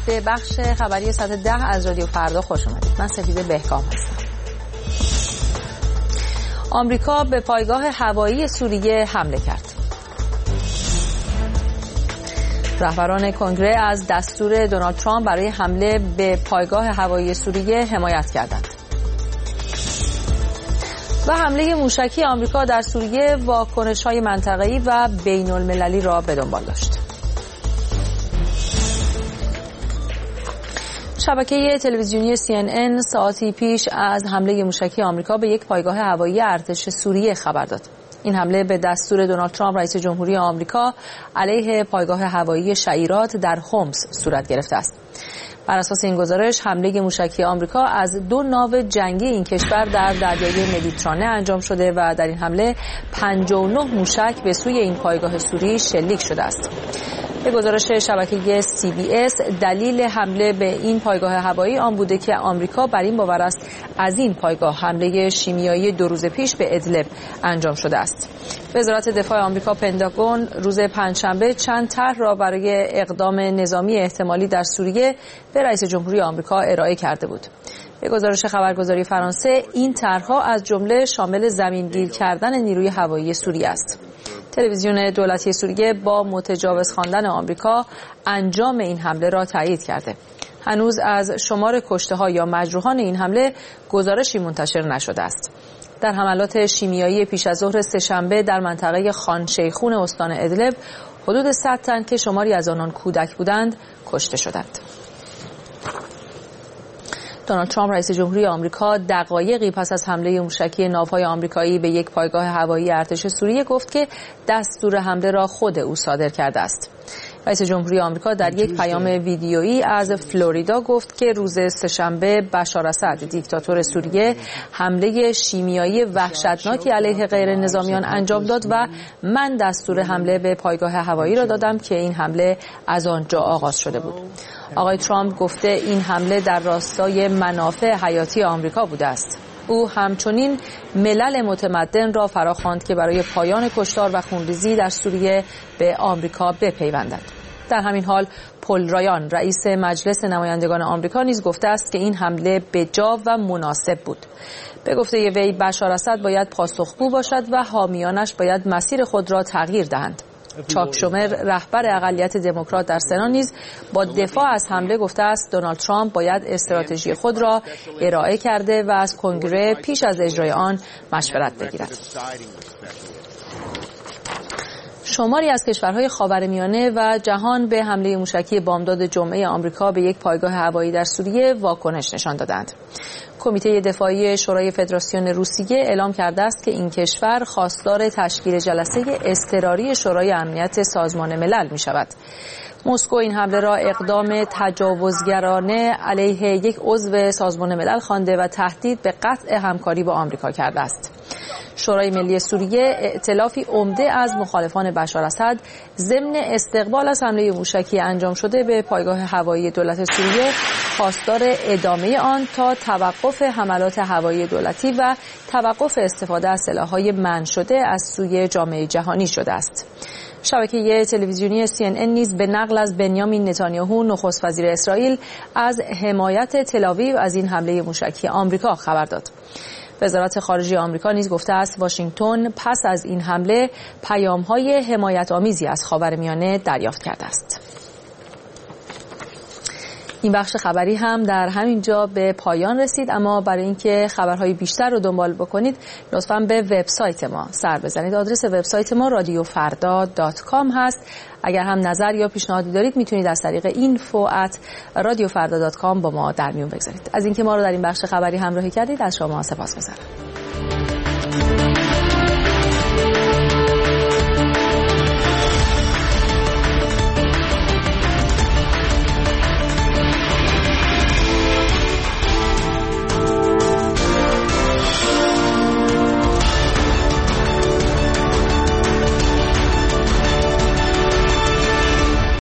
به بخش خبری ساعت 10 از رادیو فردا خوش اومدید. من سپیده بهکام هستم. آمریکا به پایگاه هوایی سوریه حمله کرد. رهبران کنگره از دستور دونالد ترامپ برای حمله به پایگاه هوایی سوریه حمایت کردند. و حمله موشکی آمریکا در سوریه واکنش‌های منطقه‌ای و بین‌المللی را به دنبال داشت. شبکه تلویزیونی CNN ساعتی پیش از حمله موشکی آمریکا به یک پایگاه هوایی ارتش سوریه خبر داد. این حمله به دستور دونالد ترامپ رئیس جمهوری آمریکا علیه پایگاه هوایی شعیرات در حمص صورت گرفته است. بر اساس این گزارش حمله موشکی آمریکا از 2 ناو جنگی این کشور در دریای مدیترانه انجام شده و در این حمله 59 موشک به سوی این پایگاه سوری شلیک شده است. به گزارش شبکه CBS دلیل حمله به این پایگاه هوایی آن بوده که آمریکا بر این باور است از این پایگاه حمله شیمیایی 2 روز پیش به ادلب انجام شده است. وزارت دفاع آمریکا پنتاگون روز پنجشنبه چند طرح را برای اقدام نظامی احتمالی در سوریه به رئیس جمهوری آمریکا ارائه کرده بود. به گزارش خبرگزاری فرانسه این طرح‌ها از جمله شامل زمینگیر کردن نیروی هوایی سوریه است. تلویزیون دولتی سوریه با متجاوز خواندن آمریکا انجام این حمله را تایید کرده. هنوز از شمار کشته‌ها یا مجروحان این حمله گزارشی منتشر نشده است. در حملات شیمیایی پیش از ظهر سه‌شنبه در منطقه خان شیخون استان ادلب حدود 100 تن که شماری از آنان کودک بودند کشته شدند. دونالد ترامپ رئیس جمهوری آمریکا دقایقی پس از حمله موشکی ناوهای آمریکایی به یک پایگاه هوایی ارتش سوریه گفت که دستور حمله را خود او صادر کرده است. رئیس جمهوری آمریکا در یک پیام ویدیویی از فلوریدا گفت که روز سه‌شنبه بشار اسد دیکتاتور سوریه حمله شیمیایی وحشتناکی علیه غیر نظامیان انجام داد و من دستور حمله به پایگاه هوایی را دادم که این حمله از آنجا آغاز شده بود. آقای ترامپ گفته این حمله در راستای منافع حیاتی آمریکا بوده است. او همچنین ملل متمدن را فراخواند که برای پایان کشتار و خونریزی در سوریه به آمریکا بپیوندند. در همین حال پل رایان رئیس مجلس نمایندگان آمریکا نیز گفته است که این حمله بجا و مناسب بود. به گفته وی بشار اسد باید پاسخگو باشد و حامیانش باید مسیر خود را تغییر دهند. چاک شومر رهبر اقلیت دموکرات در سنا نیز با دفاع از حمله گفته است دونالد ترامپ باید استراتژی خود را ارائه کرده و از کنگره پیش از اجرای آن مشورت بگیرد. شماری از کشورهای خاورمیانه و جهان به حمله موشکی بامداد جمعه آمریکا به یک پایگاه هوایی در سوریه واکنش نشان دادند. کمیته دفاعی شورای فدراسیون روسیه اعلام کرده است که این کشور خواستار تشکیل جلسه اضطراری شورای امنیت سازمان ملل می شود. مسکو این حمله را اقدام تجاوزگرانه علیه یک عضو سازمان ملل خوانده و تهدید به قطع همکاری با آمریکا کرده است. شورای ملی سوریه ائتلافی عمده از مخالفان بشار اسد ضمن استقبال از حمله موشکی انجام شده به پایگاه هوایی دولت سوریه خواستار ادامه آن تا توقف حملات هوایی دولتی و توقف استفاده از سلاح‌های منع شده از سوی جامعه جهانی شده است. شبکه تلویزیونی CNN نیز به نقل از بنیامین نتانیاهو نخست وزیر اسرائیل از حمایت تل‌آویو از این حمله موشکی آمریکا خبر داد. وزارت خارجه آمریکا نیز گفته است واشنگتن پس از این حمله پیام‌های حمایت‌آمیزی از خاورمیانه دریافت کرده است. این بخش خبری هم در همین جا به پایان رسید، اما برای اینکه خبرهای بیشتر رو دنبال بکنید لطفاً به وبسایت ما سر بزنید. آدرس وبسایت ما radiofarda.com هست. اگر هم نظر یا پیشنهادی دارید میتونید از طریق info@radiofarda.com با ما در میون بگذارید. از اینکه ما رو در این بخش خبری همراهی کردید از شما سپاسگزارم.